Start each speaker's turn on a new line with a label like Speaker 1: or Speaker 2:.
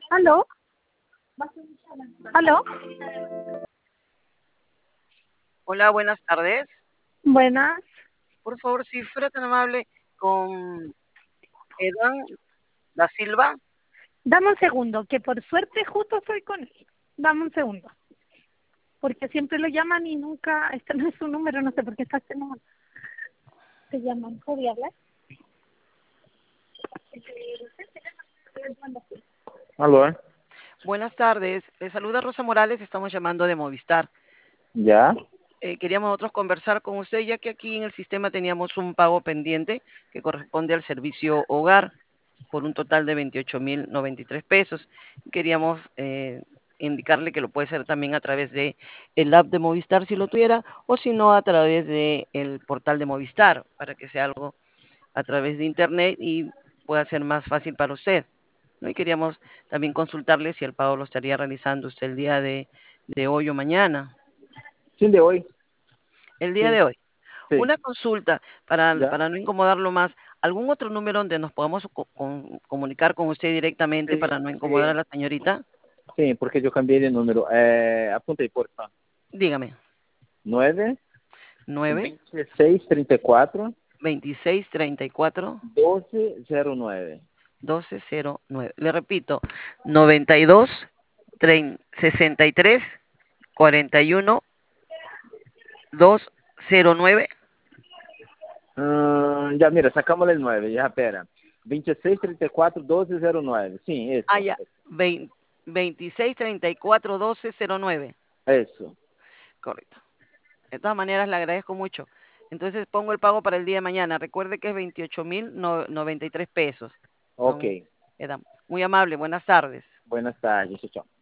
Speaker 1: ¿Aló? ¿Aló?
Speaker 2: Hola, buenas tardes.
Speaker 1: Buenas.
Speaker 2: Por favor, si fuera tan amable con Edan da Silva.
Speaker 1: Dame un segundo, que por suerte justo estoy con él. Dame un segundo. Porque siempre lo llaman y nunca, este no es su número, no sé por qué está este número. Se llaman, ¿podría hablar?
Speaker 3: Aló,
Speaker 2: Buenas tardes. Le saluda Rosa Morales. Estamos llamando de Movistar.
Speaker 3: ya,
Speaker 2: Queríamos nosotros conversar con usted, ya que aquí en el sistema teníamos un pago pendiente que corresponde al servicio hogar por un total de 28.093 pesos. Queríamos indicarle que lo puede hacer también a través de el app de Movistar si lo tuviera, o si no a través de el portal de Movistar, para que sea algo a través de internet y pueda ser más fácil para usted, ¿no? Y queríamos también consultarle si el pago lo estaría realizando usted el día de hoy o mañana.
Speaker 3: sí, de hoy,
Speaker 2: El día
Speaker 3: sí,
Speaker 2: de hoy.
Speaker 3: sí,
Speaker 2: Una consulta para,
Speaker 3: ya,
Speaker 2: para no incomodarlo más. ¿Algún otro número donde nos podamos comunicar con usted directamente
Speaker 3: sí,
Speaker 2: para no incomodar a
Speaker 3: sí,
Speaker 2: la señorita?
Speaker 3: sí, porque yo cambié de número. Apunta ahí, por favor.
Speaker 2: Dígame.
Speaker 3: 9,
Speaker 2: 9
Speaker 3: 26, 34,
Speaker 2: 26 34
Speaker 3: 12, 09.
Speaker 2: 1209. Le repito, 92 63 41 209.
Speaker 3: Ya, mira, sacamos el 9, ya, espera. 26, 34, 12, 09. Sí,
Speaker 2: Ah,
Speaker 3: eso,
Speaker 2: ya. 26 34 1209.
Speaker 3: eso.
Speaker 2: Correcto. De todas maneras, le agradezco mucho. Entonces pongo el pago para el día de mañana. Recuerde que es 28.093 pesos.
Speaker 3: Ok,
Speaker 2: Son, muy amable. Buenas tardes.
Speaker 3: buenas tardes, chao.